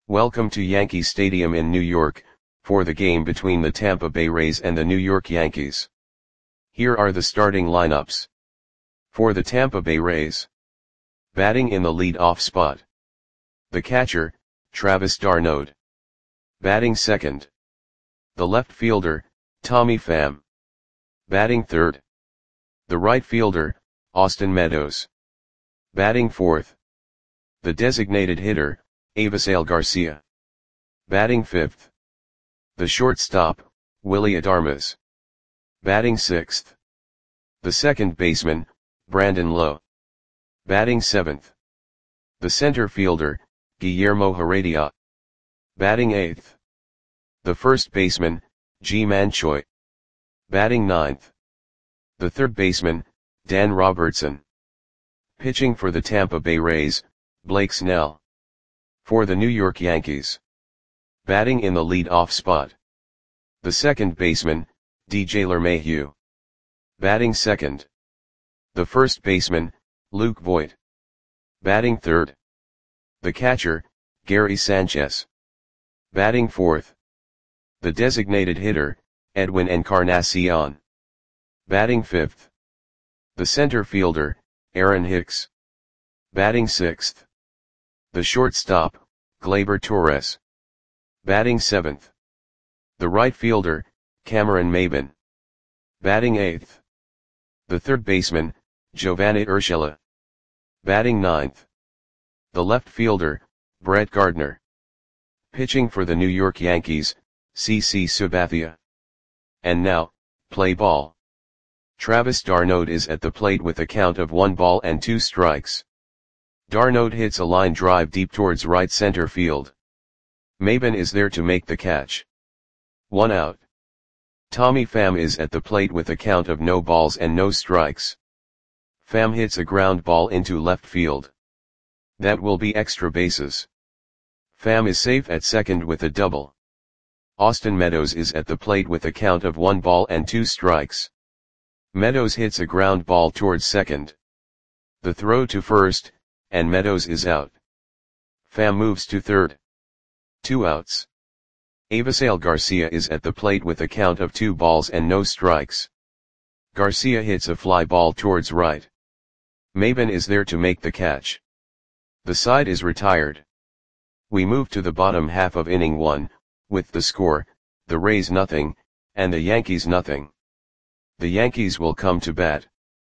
Welcome to Yankee Stadium in New York, for the game between the Tampa Bay Rays and the New York Yankees. Here are the starting lineups. For the Tampa Bay Rays. Batting in the lead-off spot. The catcher, Travis d'Arnaud. Batting second. The left fielder, Tommy Pham. Batting third. The right fielder, Austin Meadows. Batting fourth. The designated hitter, Avisail Garcia. Batting fifth. The shortstop, Willy Adames. Batting sixth. The second baseman, Brandon Lowe. Batting seventh. The center fielder, Guillermo Heredia. Batting eighth. The first baseman, Ji-Man Choi. Batting ninth. The third baseman, Dan Robertson. Pitching for the Tampa Bay Rays, Blake Snell. For the New York Yankees. Batting in the lead-off spot. The second baseman, DJ LeMahieu. Batting second. The first baseman, Luke Voit. Batting third. The catcher, Gary Sanchez. Batting fourth. The designated hitter, Edwin Encarnacion. Batting fifth. The center fielder, Aaron Hicks. Batting sixth. The shortstop, Gleyber Torres. Batting seventh. The right fielder, Cameron Maybin. Batting eighth. The third baseman, Giovanni Urshela. Batting ninth. The left fielder, Brett Gardner. Pitching for the New York Yankees, CC Sabathia. And now, play ball. Travis d'Arnaud is at the plate with a count of 1-2 strikes. d'Arnaud hits a line drive deep towards right center field. Maybin is there to make the catch. 1 out. Tommy Pham is at the plate with a count of no balls and no strikes. Pham hits a ground ball into left field. That will be extra bases. Pham is safe at second with a double. Austin Meadows is at the plate with a count of 1-2 strikes. Meadows hits a ground ball towards second. The throw to first, and Meadows is out. Pham moves to third. 2 outs. Avisail Garcia is at the plate with a count of 2 balls and no strikes. Garcia hits a fly ball towards right. Maybin is there to make the catch. The side is retired. We move to the bottom half of inning 1, with the score, the Rays nothing, and the Yankees nothing. The Yankees will come to bat.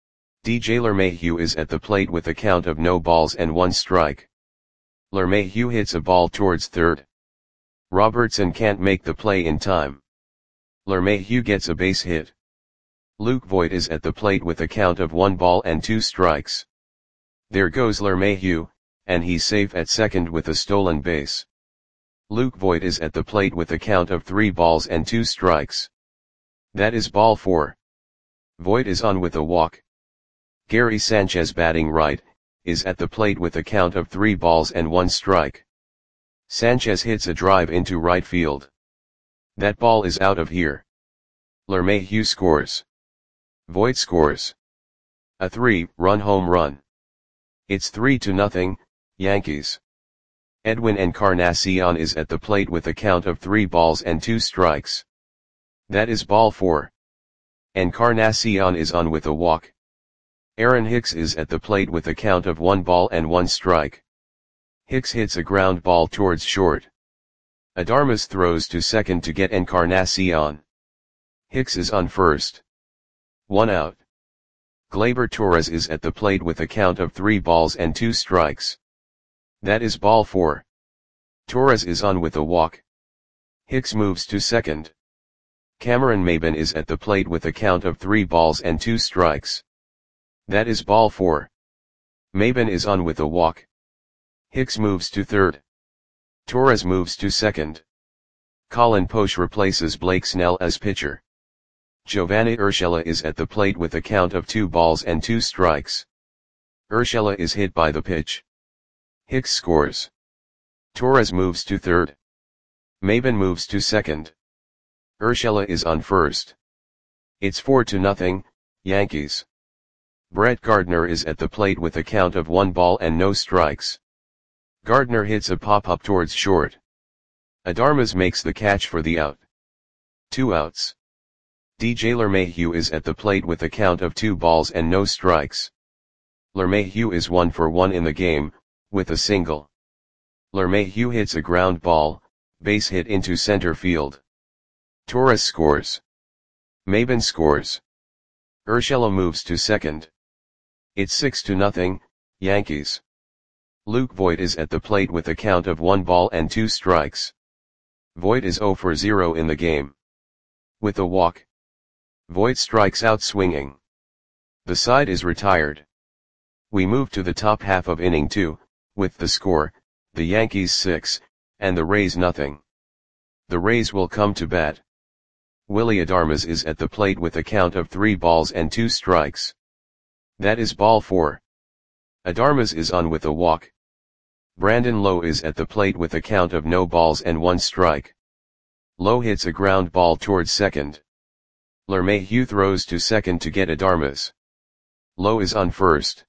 DJ LeMahieu is at the plate with a count of no balls and 1 strike. LeMahieu hits a ball towards third. Robertson can't make the play in time. LeMahieu gets a base hit. Luke Voit is at the plate with a count of 1-2 strikes. There goes LeMahieu, and he's safe at second with a stolen base. Luke Voit is at the plate with a count of 3-2 strikes. That is ball 4. Voit is on with a walk. Gary Sanchez, batting right, is at the plate with a count of 3-1 strike. Sanchez hits a drive into right field. That ball is out of here. LeMahieu scores. Voit scores. A 3-run home run. It's 3-0, Yankees. Edwin Encarnacion is at the plate with a count of 3-2 strikes. That is ball 4. Encarnacion is on with a walk. Aaron Hicks is at the plate with a count of 1-1 strike. Hicks hits a ground ball towards short. Adames throws to second to get Encarnacion. Hicks is on first. 1 out. Gleyber Torres is at the plate with a count of 3-2 strikes. That is ball 4. Torres is on with a walk. Hicks moves to second. Cameron Maybin is at the plate with a count of 3-2 strikes. That is ball 4. Maybin is on with a walk. Hicks moves to third. Torres moves to second. Colin Poche replaces Blake Snell as pitcher. Giovanni Urshela is at the plate with a count of 2-2 strikes. Urshela is hit by the pitch. Hicks scores. Torres moves to third. Maybin moves to second. Urshela is on first. It's 4-0, Yankees. Brett Gardner is at the plate with a count of 1 ball and no strikes. Gardner hits a pop-up towards short. Adarmas makes the catch for the out. 2 outs. DJ LeMahieu is at the plate with a count of 2 balls and no strikes. LeMahieu is 1 for 1 in the game, with a single. LeMahieu hits a ground ball, base hit into center field. Torres scores. Maybin scores. Urshela moves to second. It's 6-0, Yankees. Luke Voit is at the plate with a count of 1 ball and 2 strikes. Voit is 0 for 0 in the game. With a walk. Voit strikes out swinging. The side is retired. We move to the top half of inning 2, with the score, the Yankees 6, and the Rays nothing. The Rays will come to bat. Willy Adarmas is at the plate with a count of 3 balls and 2 strikes. That is ball 4. Adarmas is on with a walk. Brandon Lowe is at the plate with a count of no balls and 1 strike. Lowe hits a ground ball towards second. LeMahieu throws to second to get Adarmas. Lowe is on first.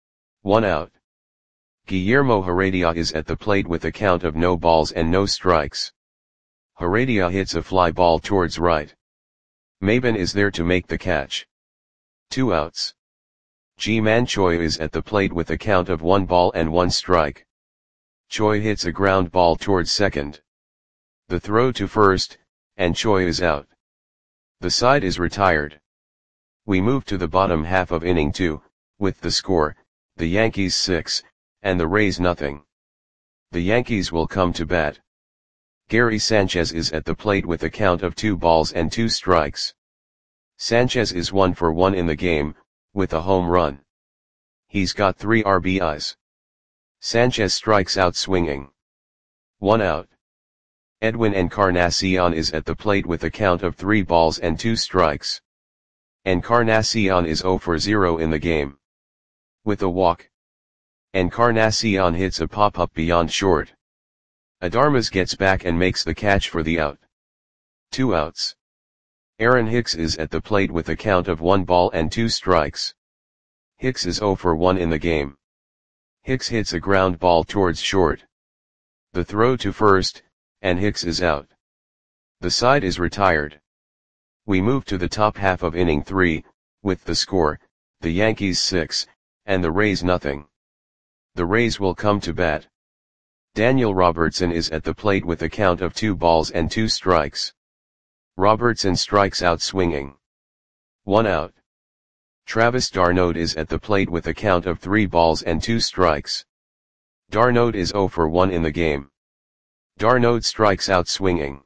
1 out. Guillermo Heredia is at the plate with a count of no balls and no strikes. Heredia hits a fly ball towards right. Maybin is there to make the catch. 2 outs. Ji-Man Choi is at the plate with a count of 1 ball and 1 strike. Choi hits a ground ball towards second. The throw to first, and Choi is out. The side is retired. We move to the bottom half of inning 2, with the score, the Yankees 6, and the Rays nothing. The Yankees will come to bat. Gary Sanchez is at the plate with a count of 2 balls and 2 strikes. Sanchez is 1 for 1 in the game, with a home run. He's got 3 RBIs. Sanchez strikes out swinging. 1 out. Edwin Encarnacion is at the plate with a count of 3 balls and 2 strikes. Encarnacion is 0 for 0 in the game. With a walk. Encarnacion hits a pop-up beyond short. Adarmas gets back and makes the catch for the out. 2 outs. Aaron Hicks is at the plate with a count of 1 ball and 2 strikes. Hicks is 0 for 1 in the game. Hicks hits a ground ball towards short. The throw to first, and Hicks is out. The side is retired. We move to the top half of inning 3, with the score, the Yankees 6, and the Rays nothing. The Rays will come to bat. Daniel Robertson is at the plate with a count of 2 balls and 2 strikes. Robertson strikes out swinging. 1 out. Travis d'Arnaud is at the plate with a count of 3 balls and 2 strikes. d'Arnaud is 0 for 1 in the game. d'Arnaud strikes out swinging.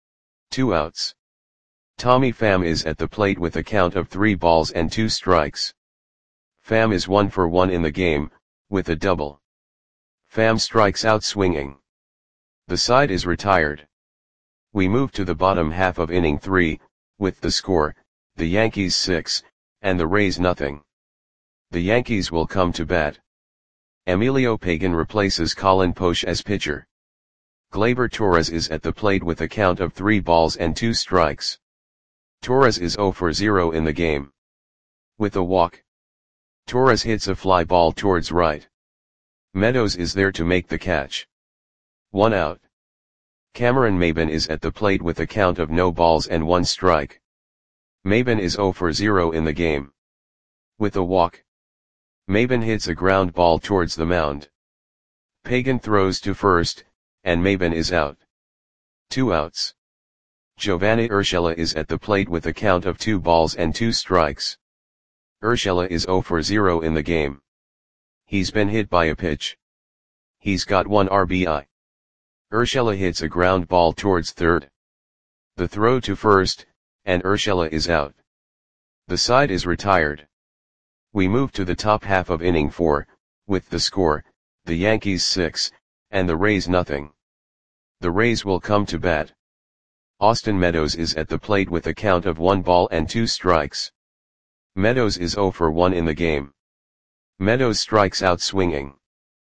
2 outs. Tommy Pham is at the plate with a count of 3 balls and 2 strikes. Pham is 1 for 1 in the game, with a double. Pham strikes out swinging. The side is retired. We move to the bottom half of inning 3, with the score, the Yankees 6, and the Rays nothing. The Yankees will come to bat. Emilio Pagan replaces Colin Poche as pitcher. Gleyber Torres is at the plate with a count of 3 balls and 2 strikes. Torres is 0 for 0 in the game. With a walk. Torres hits a fly ball towards right. Meadows is there to make the catch. 1 out. Cameron Maybin is at the plate with a count of no balls and 1 strike. Maybin is 0 for 0 in the game. With a walk. Maybin hits a ground ball towards the mound. Pagan throws to first, and Maybin is out. 2 outs. Giovanni Urshela is at the plate with a count of 2 balls and 2 strikes. Urshela is 0 for 0 in the game. He's been hit by a pitch. He's got 1 RBI. Urshela hits a ground ball towards third. The throw to first, and Urshela is out. The side is retired. We move to the top half of inning 4, with the score, the Yankees 6, and the Rays nothing. The Rays will come to bat. Austin Meadows is at the plate with a count of 1 ball and 2 strikes. Meadows is 0 for 1 in the game. Meadows strikes out swinging.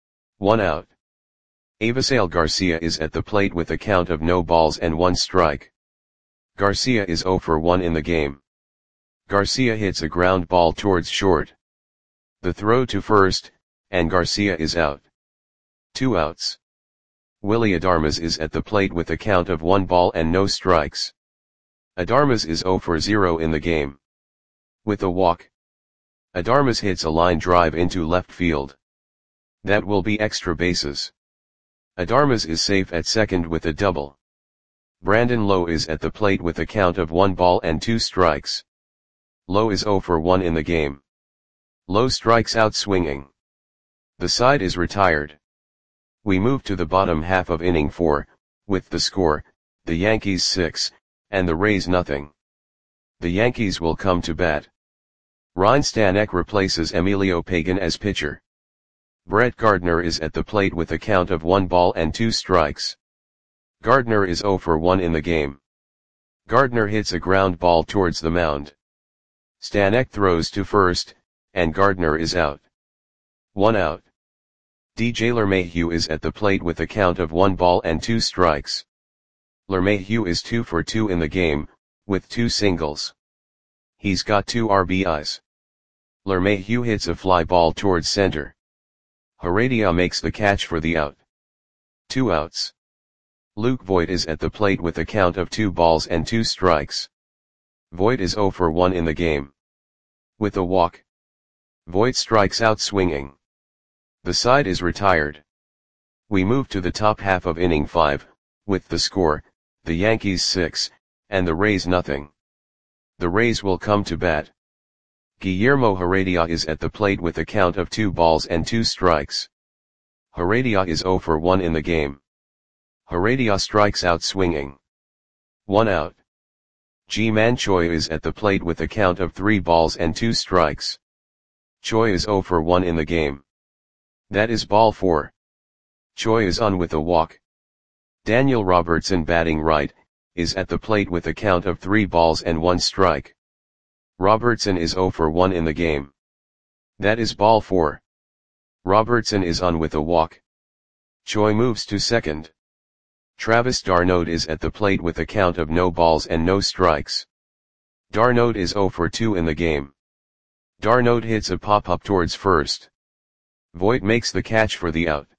1 out. Avisail Garcia is at the plate with a count of no balls and 1 strike. Garcia is 0 for 1 in the game. Garcia hits a ground ball towards short. The throw to first, and Garcia is out. 2 outs. Willy Adames is at the plate with a count of 1 ball and no strikes. Adames is 0 for 0 in the game. With a walk, Adames hits a line drive into left field. That will be extra bases. Adames is safe at second with a double. Brandon Lowe is at the plate with a count of 1 ball and 2 strikes. Lowe is 0 for 1 in the game. Lowe strikes out swinging. The side is retired. We move to the bottom half of inning 4, with the score, the Yankees 6, and the Rays nothing. The Yankees will come to bat. Ryne Stanek replaces Emilio Pagan as pitcher. Brett Gardner is at the plate with a count of 1 ball and 2 strikes. Gardner is 0 for 1 in the game. Gardner hits a ground ball towards the mound. Stanek throws to first, and Gardner is out. 1 out. DJ LeMahieu is at the plate with a count of 1 ball and 2 strikes. LeMahieu is 2 for 2 in the game, with 2 singles. He's got 2 RBIs. LeMahieu hits a fly ball towards center. Heredia makes the catch for the out. 2 outs. Luke Voit is at the plate with a count of 2 balls and 2 strikes. Voit is 0 for 1 in the game. With a walk, Voit strikes out swinging. The side is retired. We move to the top half of inning 5, with the score, the Yankees 6, and the Rays nothing. The Rays will come to bat. Guillermo Heredia is at the plate with a count of 2 balls and 2 strikes. Heredia is 0 for 1 in the game. Heredia strikes out swinging. 1 out. Ji-Man Choi is at the plate with a count of 3 balls and 2 strikes. Choi is 0 for 1 in the game. That is ball 4. Choi is on with a walk. Daniel Robertson, batting right, is at the plate with a count of 3 balls and 1 strike. Robertson is 0 for 1 in the game. That is ball 4. Robertson is on with a walk. Choi moves to second. Travis d'Arnaud is at the plate with a count of no balls and no strikes. d'Arnaud is 0 for 2 in the game. d'Arnaud hits a pop-up towards first. Voit makes the catch for the out.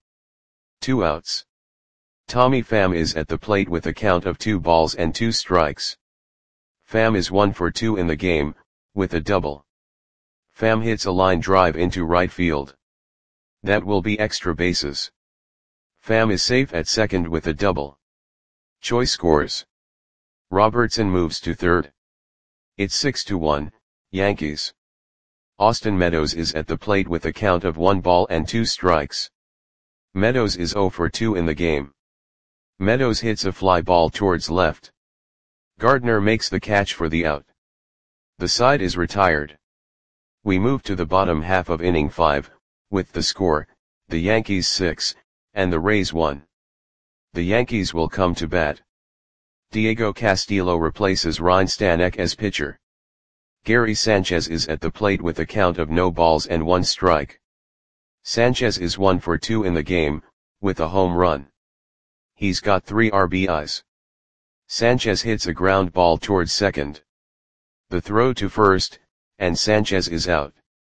2 outs. Tommy Pham is at the plate with a count of 2 balls and 2 strikes. Pham is 1 for 2 in the game, with a double. Pham hits a line drive into right field. That will be extra bases. Pham is safe at second with a double. Choi scores. Robertson moves to third. It's 6-1, Yankees. Austin Meadows is at the plate with a count of 1 ball and 2 strikes. Meadows is 0 for 2 in the game. Meadows hits a fly ball towards left. Gardner makes the catch for the out. The side is retired. We move to the bottom half of inning 5, with the score, the Yankees 6, and the Rays 1. The Yankees will come to bat. Diego Castillo replaces Ryne Stanek as pitcher. Gary Sanchez is at the plate with a count of no balls and 1 strike. Sanchez is 1 for 2 in the game, with a home run. He's got 3 RBIs. Sanchez hits a ground ball towards second. The throw to first, and Sanchez is out.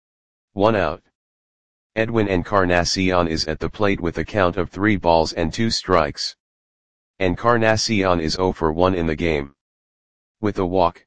1 out. Edwin Encarnacion is at the plate with a count of 3 balls and 2 strikes. Encarnacion is 0 for 1 in the game. With a walk,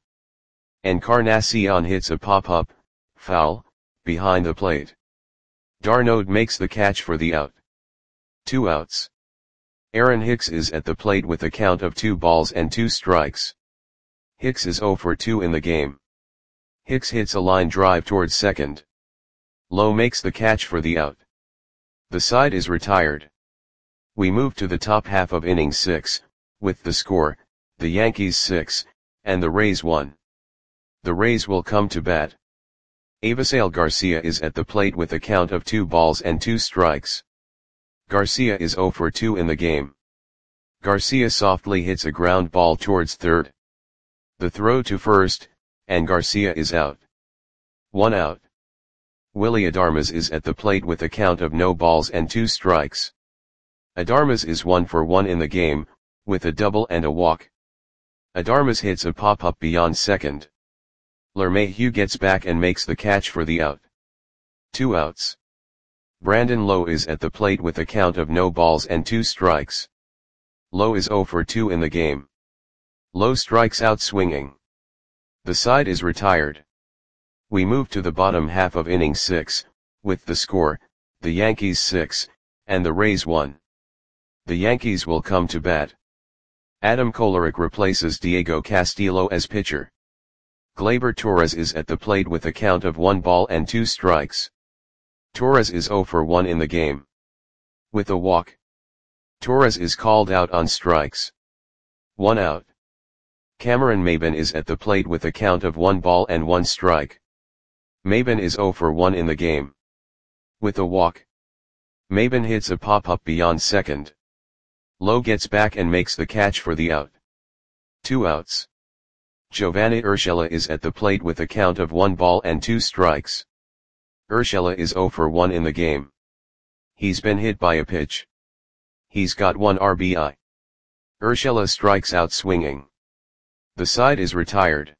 Encarnacion hits a pop-up, foul, behind the plate. d'Arnaud makes the catch for the out. 2 outs. Aaron Hicks is at the plate with a count of 2 balls and 2 strikes. Hicks is 0 for 2 in the game. Hicks hits a line drive towards second. Lowe makes the catch for the out. The side is retired. We move to the top half of inning 6, with the score, the Yankees 6, and the Rays 1. The Rays will come to bat. Avisail Garcia is at the plate with a count of 2 balls and 2 strikes. Garcia is 0 for 2 in the game. Garcia softly hits a ground ball towards third. The throw to first, and Garcia is out. 1 out. Willy Adames is at the plate with a count of no balls and 2 strikes. Adames is 1 for 1 in the game, with a double and a walk. Adames hits a pop-up beyond second. LeMahieu gets back and makes the catch for the out. 2 outs. Brandon Lowe is at the plate with a count of no balls and 2 strikes. Lowe is 0 for 2 in the game. Lowe strikes out swinging. The side is retired. We move to the bottom half of inning 6, with the score, the Yankees 6, and the Rays 1. The Yankees will come to bat. Adam Kolarek replaces Diego Castillo as pitcher. Gleyber Torres is at the plate with a count of 1 ball and 2 strikes. Torres is 0 for 1 in the game. With a walk. Torres is called out on strikes. 1 out. Cameron Maybin is at the plate with a count of 1 ball and 1 strike. Maybin is 0 for 1 in the game. With a walk. Maybin hits a pop-up beyond second. Lowe gets back and makes the catch for the out. 2 outs. Giovanni Urshela is at the plate with a count of 1 ball and 2 strikes. Urshela is 0 for 1 in the game. He's been hit by a pitch. He's got 1 RBI. Urshela strikes out swinging. The side is retired.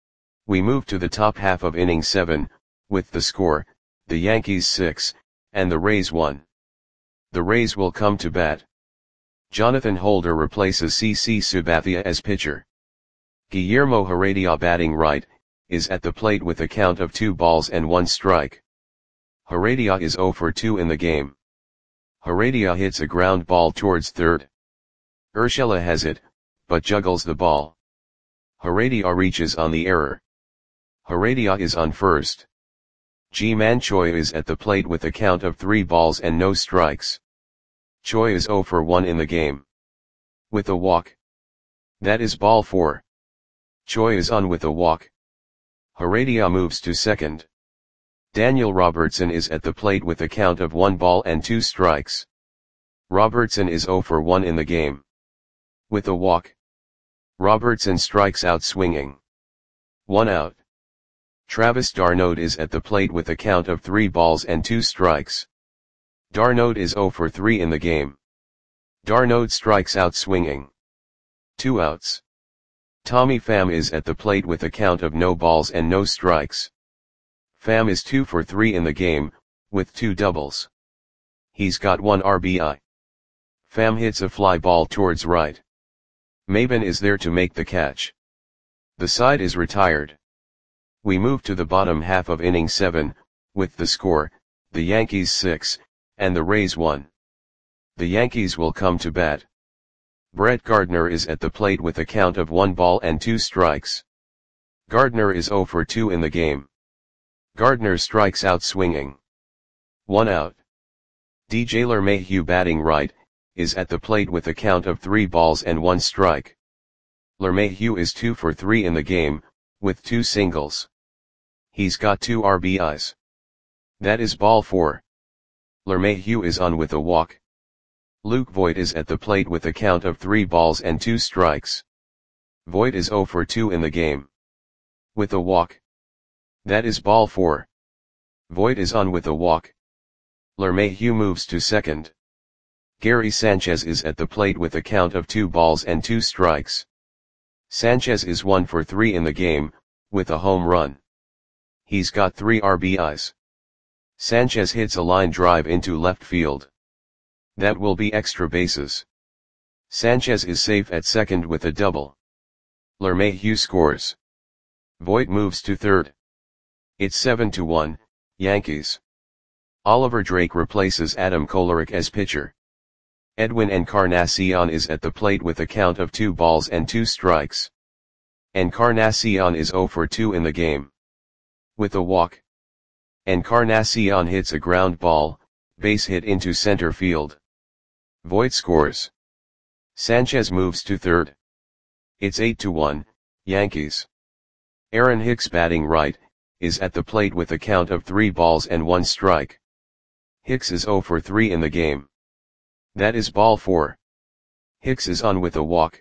We move to the top half of inning 7, with the score, the Yankees 6, and the Rays 1. The Rays will come to bat. Jonathan Holder replaces CC Sabathia as pitcher. Guillermo Heredia, batting right, is at the plate with a count of 2 balls and 1 strike. Heredia is 0 for 2 in the game. Heredia hits a ground ball towards third. Urshela has it, but juggles the ball. Heredia reaches on the error. Heredia is on first. Ji-Man Choi is at the plate with a count of 3 balls and no strikes. Choi is 0 for 1 in the game. With a walk. That is ball 4. Choi is on with a walk. Heredia moves to second. Daniel Robertson is at the plate with a count of 1 ball and 2 strikes. Robertson is 0 for 1 in the game. With a walk. Robertson strikes out swinging. 1 out. Travis d'Arnaud is at the plate with a count of 3 balls and 2 strikes. d'Arnaud is 0 for 3 in the game. d'Arnaud strikes out swinging. 2 outs. Tommy Pham is at the plate with a count of no balls and no strikes. Pham is 2 for 3 in the game, with 2 doubles. He's got 1 RBI. Pham hits a fly ball towards right. Maybin is there to make the catch. The side is retired. We move to the bottom half of inning 7, with the score, the Yankees 6, and the Rays 1. The Yankees will come to bat. Brett Gardner is at the plate with a count of 1 ball and 2 strikes. Gardner is 0 for 2 in the game. Gardner strikes out swinging. 1 out. DJ LeMahieu, batting right, is at the plate with a count of 3 balls and 1 strike. LeMahieu is 2 for 3 in the game, with 2 singles. He's got 2 RBIs. That is ball 4. LeMahieu is on with a walk. Luke Voit is at the plate with a count of 3 balls and 2 strikes. Voit is 0 for 2 in the game. With a walk. That is ball 4. Voit is on with a walk. LeMahieu moves to second. Gary Sanchez is at the plate with a count of 2 balls and 2 strikes. Sanchez is 1 for 3 in the game, with a home run. He's got 3 RBIs. Sanchez hits a line drive into left field. That will be extra bases. Sanchez is safe at second with a double. LeMahieu scores. Voit moves to third. It's 7-1, Yankees. Oliver Drake replaces Adam Kolarek as pitcher. Edwin Encarnacion is at the plate with a count of 2 balls and 2 strikes. Encarnacion is 0 for 2 in the game. With a walk. Encarnacion hits a ground ball, base hit into center field. Voit scores. Sanchez moves to third. It's 8-1, Yankees. Aaron Hicks, batting right, is at the plate with a count of 3 balls and 1 strike. Hicks is 0 for 3 in the game. That is ball 4. Hicks is on with a walk.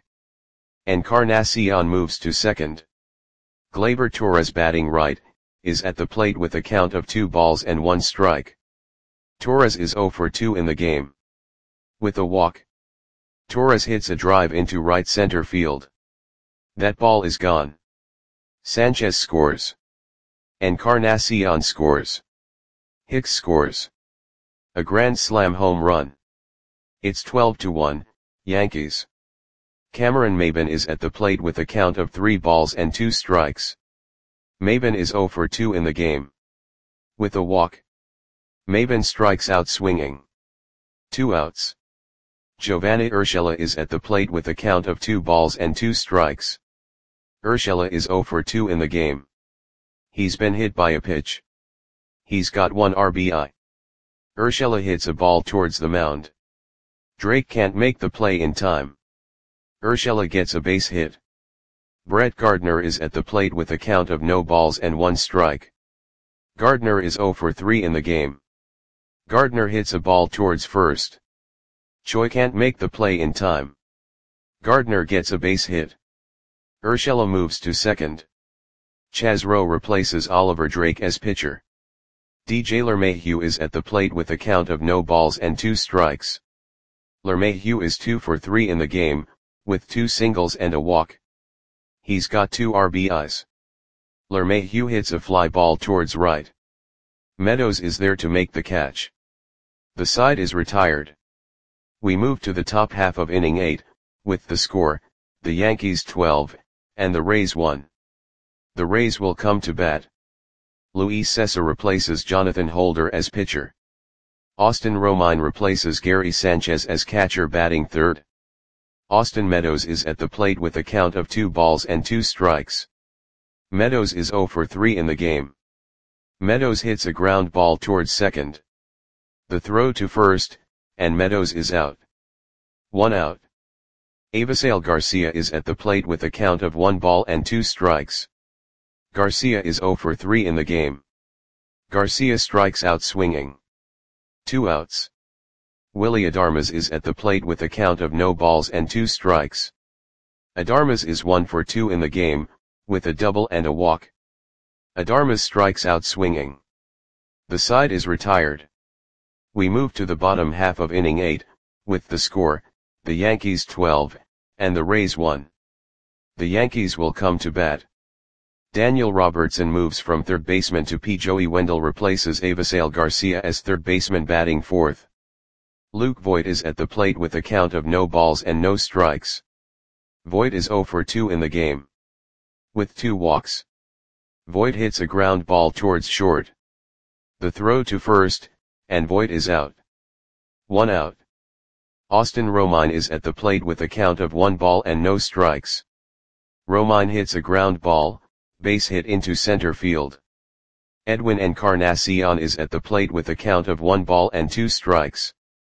Encarnacion moves to second. Gleyber Torres, batting right, is at the plate with a count of 2 balls and 1 strike. Torres is 0 for 2 in the game. With a walk. Torres hits a drive into right center field. That ball is gone. Sanchez scores. Encarnacion scores. Hicks scores. A grand slam home run. It's 12-1, Yankees. Cameron Maybin is at the plate with a count of 3 balls and 2 strikes. Maybin is 0 for 2 in the game. With a walk, Maybin strikes out swinging. 2 outs. Giovanni Urshela is at the plate with a count of 2 balls and 2 strikes. Urshela is 0 for 2 in the game. He's been hit by a pitch. He's got 1 RBI. Urshela hits a ball towards the mound. Drake can't make the play in time. Urshela gets a base hit. Brett Gardner is at the plate with a count of no balls and 1 strike. Gardner is 0 for 3 in the game. Gardner hits a ball towards first. Choi can't make the play in time. Gardner gets a base hit. Urshela moves to second. Chaz Rowe replaces Oliver Drake as pitcher. DJ LeMahieu is at the plate with a count of no balls and 2 strikes. LeMahieu is 2 for 3 in the game, with 2 singles and a walk. He's got 2 RBIs. LeMahieu hits a fly ball towards right. Meadows is there to make the catch. The side is retired. We move to the top half of inning 8, with the score, the Yankees 12, and the Rays 1. The Rays will come to bat. Luis Cessa replaces Jonathan Holder as pitcher. Austin Romine replaces Gary Sanchez as catcher batting third. Austin Meadows is at the plate with a count of 2 balls and 2 strikes. Meadows is 0 for 3 in the game. Meadows hits a ground ball towards second. The throw to first, and Meadows is out. 1 out. Avisail Garcia is at the plate with a count of 1 ball and 2 strikes. Garcia is 0 for 3 in the game. Garcia strikes out swinging. 2 outs. Willy Adames is at the plate with a count of no balls and 2 strikes. Adames is 1 for 2 in the game, with a double and a walk. Adames strikes out swinging. The side is retired. We move to the bottom half of inning 8, with the score, the Yankees 12, and the Rays 1. The Yankees will come to bat. Daniel Robertson moves from third baseman to P. Joey Wendell replaces Avisail Garcia as third baseman batting fourth. Luke Voit is at the plate with a count of no balls and no strikes. Voit is 0 for 2 in the game. With 2 walks. Voit hits a ground ball towards short. The throw to first, and Voit is out. 1 out. Austin Romine is at the plate with a count of 1 ball and no strikes. Romine hits a ground ball, base hit into center field. Edwin Encarnacion is at the plate with a count of 1 ball and 2 strikes.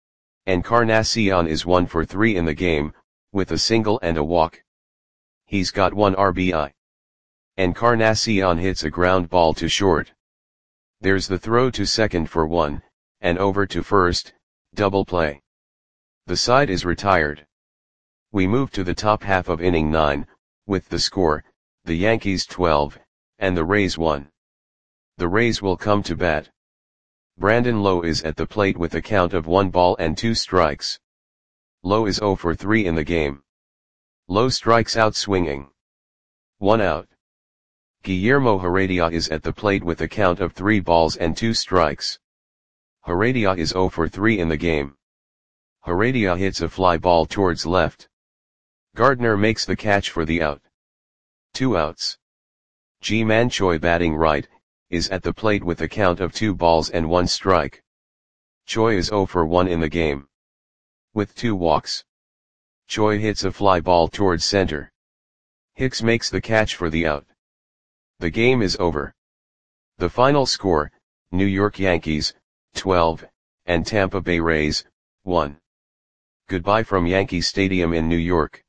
Encarnacion is 1 for 3 in the game, with a single and a walk. He's got 1 RBI. Encarnacion hits a ground ball to short. There's the throw to second for 1, and over to first, double play. The side is retired. We move to the top half of inning 9, with the score, the Yankees 12, and the Rays 1. The Rays will come to bat. Brandon Lowe is at the plate with a count of 1 ball and 2 strikes. Lowe is 0 for 3 in the game. Lowe strikes out swinging. 1 out. Guillermo Heredia is at the plate with a count of 3 balls and 2 strikes. Heredia is 0 for 3 in the game. Heredia hits a fly ball towards left. Gardner makes the catch for the out. 2 outs. Ji-Man Choi batting right, is at the plate with a count of 2 balls and 1 strike. Choi is 0 for 1 in the game. With 2 walks. Choi hits a fly ball towards center. Hicks makes the catch for the out. The game is over. The final score, New York Yankees, 12, and Tampa Bay Rays, 1. Goodbye from Yankee Stadium in New York.